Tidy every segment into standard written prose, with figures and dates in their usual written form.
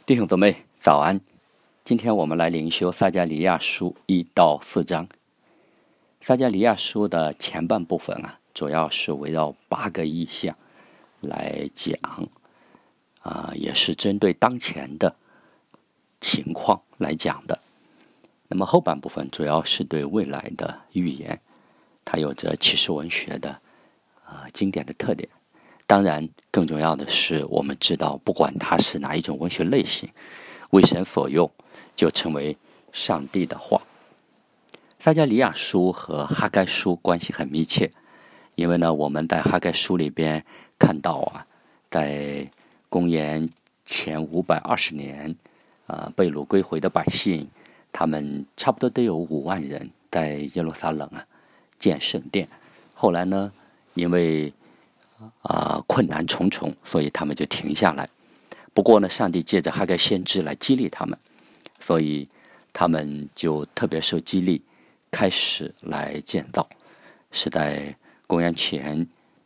弟兄姊妹早安，今天我们来灵修撒迦利亚书1到4章。撒迦利亚书的前半部分主要是围绕8个意象来讲，也是针对当前的情况来讲的。那么后半部分主要是对未来的预言，它有着启示文学的经典的特点。当然更重要的是，我们知道不管它是哪一种文学类型，为神所用就成为上帝的话。撒迦利亚书和哈该书关系很密切，因为呢我们在哈该书里边看到在公元前520年被掳归回的百姓，他们差不多都有5万人在耶路撒冷建圣殿。后来呢因为困难重重，所以他们就停下来。不过呢，上帝借着哈该先知来激励他们，所以他们就特别受激励，开始来建造。是在公元前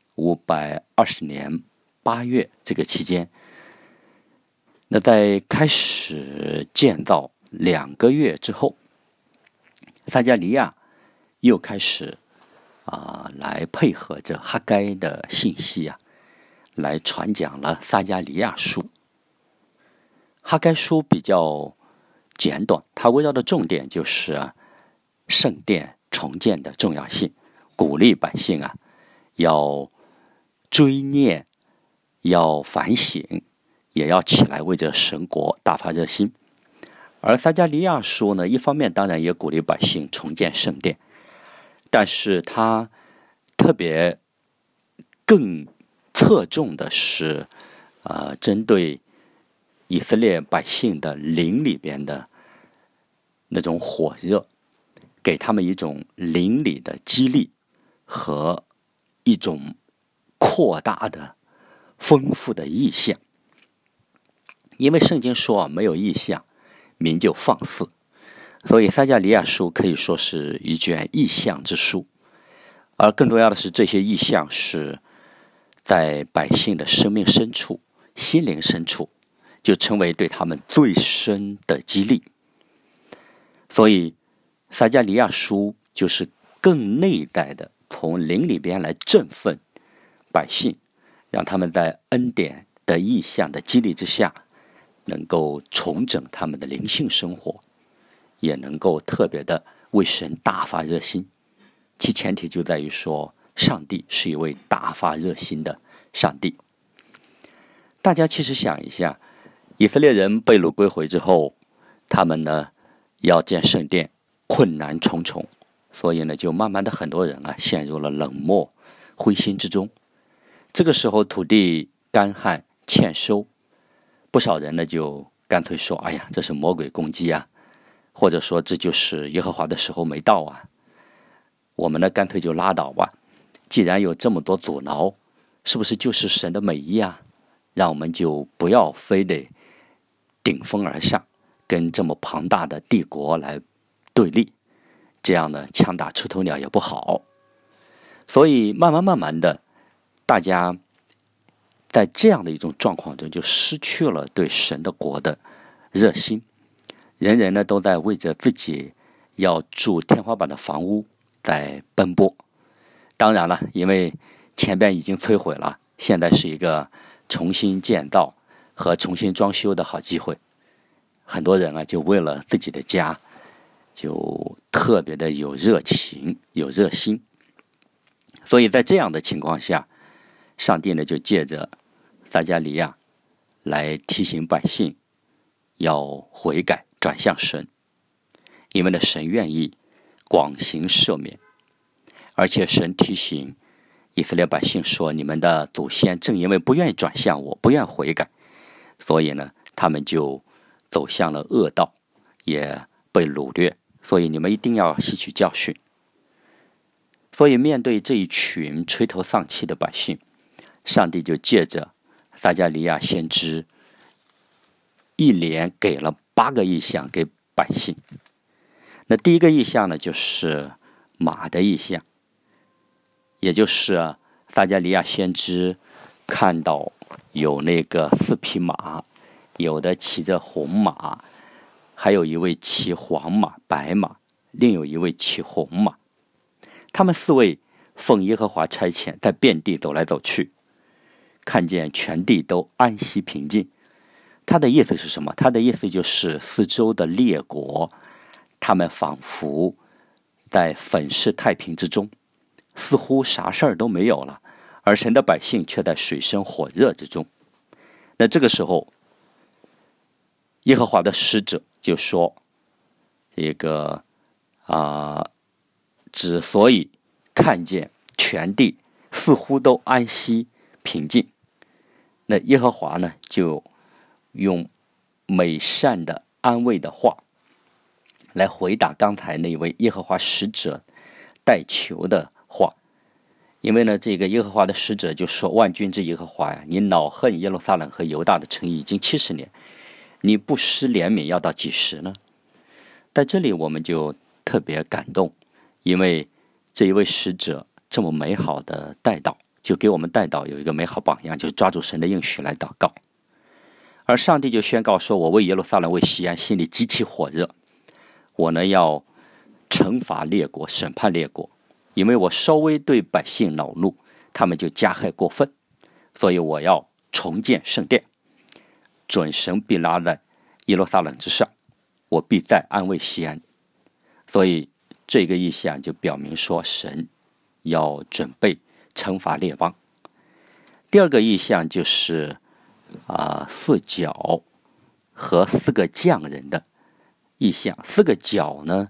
520年8月这个期间。那在开始建造2个月之后，撒迦利亚又开始来配合着哈该的信息来传讲了撒迦利亚书。哈该书比较简短，它围绕的重点就是圣殿重建的重要性，鼓励百姓要追念，要反省，也要起来为着神国大发热心。而撒迦利亚书呢，一方面当然也鼓励百姓重建圣殿，但是他特别更侧重的是针对以色列百姓的灵里边的那种火热，给他们一种灵里的激励和一种扩大的丰富的意象。因为圣经说没有意象民就放肆，所以撒迦利亚书可以说是一卷意象之书。而更重要的是，这些意象是在百姓的生命深处、心灵深处，就成为对他们最深的激励。所以撒迦利亚书就是更内在的，从灵里边来振奋百姓，让他们在恩典的意象的激励之下，能够重整他们的灵性生活，也能够特别的为神大发热心。其前提就在于说，上帝是一位大发热心的上帝。大家其实想一下，以色列人被掳归回之后，他们呢要建圣殿，困难重重，所以呢就慢慢的很多人陷入了冷漠灰心之中。这个时候土地干旱欠收，不少人呢就干脆说，哎呀，这是魔鬼攻击或者说这就是耶和华的时候没到我们呢干脆就拉倒吧。既然有这么多阻挠，是不是就是神的美意让我们就不要非得顶风而上，跟这么庞大的帝国来对立，这样呢枪打出头鸟也不好。所以慢慢的，大家在这样的一种状况中就失去了对神的国的热心，人人呢都在为着自己要住天花板的房屋在奔波。当然了，因为前边已经摧毁了，现在是一个重新建造和重新装修的好机会。很多人就为了自己的家就特别的有热情有热心。所以在这样的情况下，上帝呢就借着撒迦利亚来提醒百姓要悔改转向神，因为呢神愿意广行赦免，而且神提醒以色列百姓说，你们的祖先正因为不愿意转向我，不愿悔改，所以呢他们就走向了恶道，也被掳掠，所以你们一定要吸取教训。所以面对这一群垂头丧气的百姓，上帝就借着撒迦利亚先知一连给了8个意象给百姓。那第一个意象呢，就是马的意象，也就是撒迦利亚先知看到有那个4匹马有的骑着红马，还有一位骑黄马、白马，另有一位骑红马。他们4位奉耶和华差遣，在遍地走来走去，看见全地都安息平静。他的意思是什么？他的意思就是四周的列国，他们仿佛在粉饰太平之中，似乎啥事儿都没有了，而神的百姓却在水深火热之中。那这个时候，耶和华的使者就说：“之所以看见全地似乎都安息平静，那耶和华呢，就用美善的安慰的话来回答刚才那位耶和华使者代求的话。因为呢，这个耶和华的使者就说：万军之耶和华呀，你恼恨耶路撒冷和犹大的城邑已经70年，你不施怜悯要到几时呢？在这里我们就特别感动，因为这一位使者这么美好的带导，就给我们带导有一个美好榜样，就是抓住神的应许来祷告。而上帝就宣告说：我为耶路撒冷为西安心里极其火热，我呢要惩罚列国，审判列国，因为我稍微对百姓恼怒，他们就加害过分，所以我要重建圣殿，准绳必拉在耶路撒冷之上，我必再安慰西安。所以这个意象就表明说，神要准备惩罚列邦。第二个意象就是4角和4个匠人的意象。4个角呢，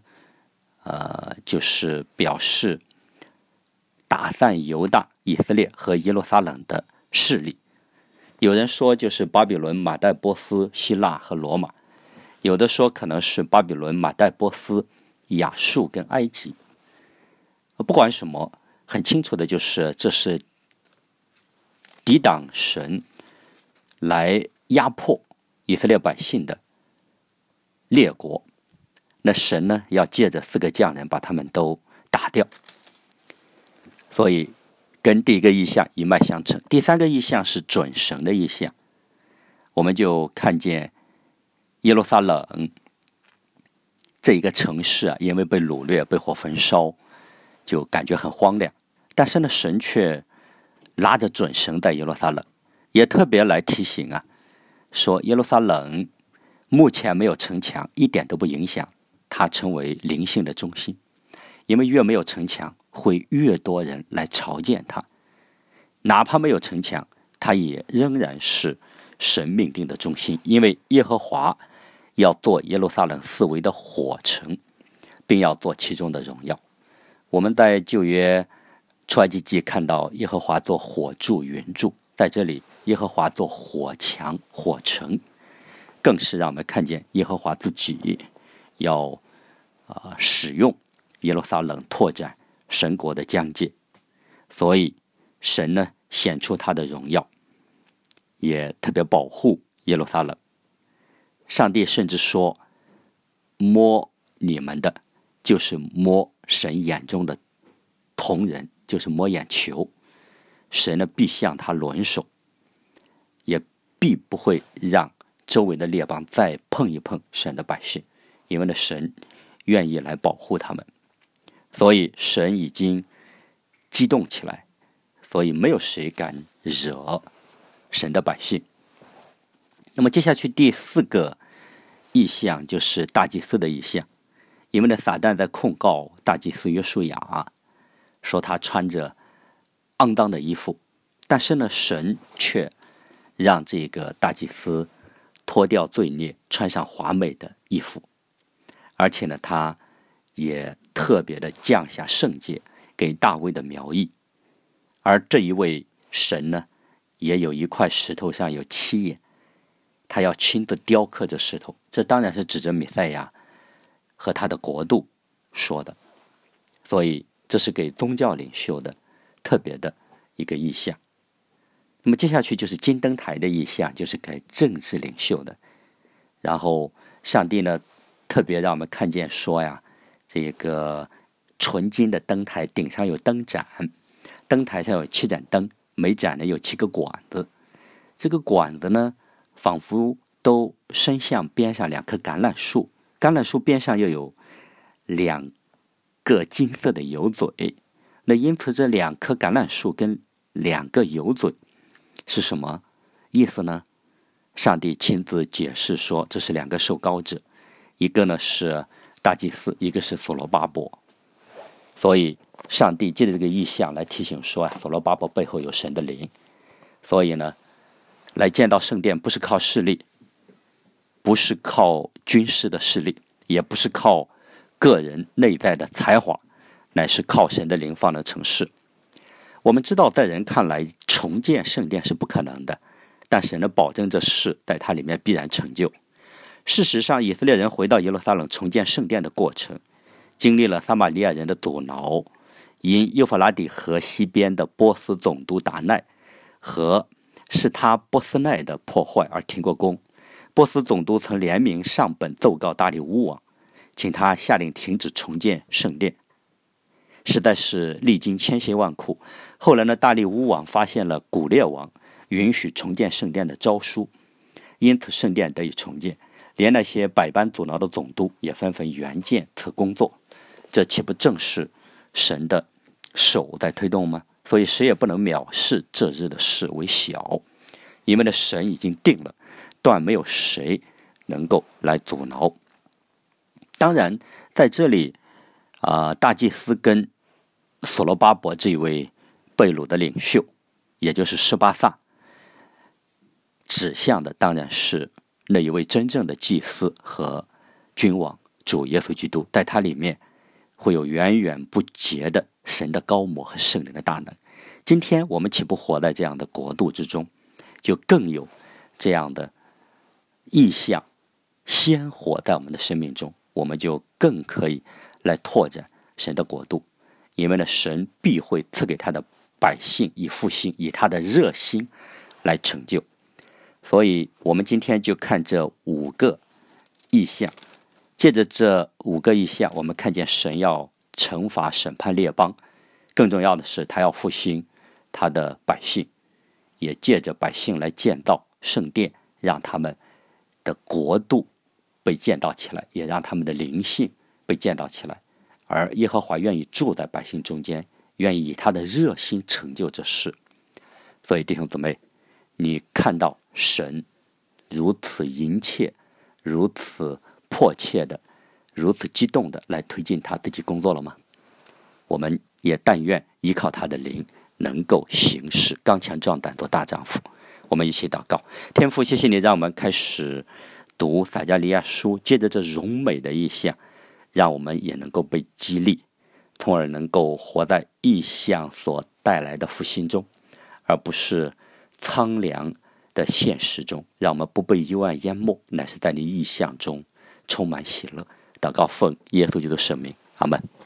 就是表示打散犹大、以色列和耶路撒冷的势力。有人说就是巴比伦、马代波斯、希腊和罗马，有的说可能是巴比伦、马代波斯、亚述跟埃及。不管什么，很清楚的就是这是抵挡神来压迫以色列百姓的列国。那神呢，要借着4个匠人把他们都打掉。所以跟第一个意象一脉相承。第3个意象是准绳的意象。我们就看见耶路撒冷这一个城市因为被掳掠、被火焚烧，就感觉很荒凉。但是呢，神却拉着准绳在耶路撒冷，也特别来提醒说耶路撒冷目前没有城墙，一点都不影响它成为灵性的中心，因为越没有城墙，会越多人来朝见它。哪怕没有城墙，它也仍然是神命定的中心，因为耶和华要做耶路撒冷四围的火城，并要做其中的荣耀。我们在旧约出埃及记看到耶和华做火柱、云柱，在这里耶和华做火墙、火城，更是让我们看见耶和华自己要使用耶路撒冷拓展神国的疆界。所以神呢显出他的荣耀，也特别保护耶路撒冷。上帝甚至说，摸你们的就是摸神眼中的瞳人，就是摸眼球。神呢必向他抡手，也必不会让周围的列邦再碰一碰神的百姓，因为呢神愿意来保护他们。所以神已经激动起来，所以没有谁敢惹神的百姓。那么接下去第4个意象就是大祭司的意象。因为呢撒旦在控告大祭司约书亚，说他穿着肮脏的衣服，但是呢神却让这个大祭司脱掉罪孽，穿上华美的衣服，而且呢他也特别的降下圣洁给大卫的苗裔。而这一位神呢，也有一块石头上有7眼，他要亲自雕刻这石头，这当然是指着弥赛亚和他的国度说的。所以这是给宗教领袖的特别的一个意象。那么接下去就是金灯台的意象，就是给政治领袖的。然后上帝呢特别让我们看见说这个纯金的灯台顶上有灯盏，灯台上有7盏灯，每盏呢有7个管子。这个管子呢仿佛都伸向边上2棵橄榄树，橄榄树边上又有2个金色的油嘴。那因此这2棵橄榄树跟2个油嘴是什么意思呢？上帝亲自解释说，这是2个受膏者，一个呢是大祭司，一个是所罗巴伯。所以上帝借着这个意象来提醒说所罗巴伯背后有神的灵。所以呢，来建造圣殿不是靠势力，不是靠军事的势力，也不是靠个人内在的才华，乃是靠神的灵放的城市。我们知道在人看来重建圣殿是不可能的，但神的保证这事在它里面必然成就。事实上，以色列人回到耶路撒冷重建圣殿的过程，经历了撒玛利亚人的阻挠，因幼发拉底河西边的波斯总督达奈和是他波斯奈的破坏而停过工。波斯总督曾联名上本奏告大利乌王，请他下令停止重建圣殿，实在是历经千辛万苦。后来呢，大利乌王发现了古列王允许重建圣殿的诏书，因此圣殿得以重建，连那些百般阻挠的总督也纷纷援建此工作。这岂不正是神的手在推动吗？所以谁也不能藐视这日的事为小，因为呢神已经定了，断没有谁能够来阻挠。当然在这里大祭司跟所罗巴伯这一位被掳的领袖，也就是施巴撒，指向的当然是那一位真正的祭司和君王主耶稣基督，在他里面会有源源不竭的神的膏抹和圣灵的大能。今天我们岂不活在这样的国度之中，就更有这样的意象鲜活在我们的生命中，我们就更可以来拓展神的国度。因为呢，神必会赐给他的百姓以复兴，以他的热心来成就。所以我们今天就看这5个意象，借着这5个意象，我们看见神要惩罚审判列邦，更重要的是他要复兴他的百姓，也借着百姓来建造圣殿，让他们的国度被建造起来，也让他们的灵性被建造起来。而耶和华愿意住在百姓中间，愿意以他的热心成就这事。所以弟兄姊妹，你看到神如此殷切，如此迫切的，如此激动的来推进他自己工作了吗？我们也但愿依靠他的灵，能够行事刚强壮胆，做大丈夫。我们一起祷告。天父，谢谢你让我们开始读撒迦利亚书，借着这荣美的意象，让我们也能够被激励，从而能够活在意象所带来的复兴中，而不是苍凉的现实中。让我们不被幽暗淹没，乃是在你意象中充满喜乐。祷告奉耶稣基督圣名，阿们。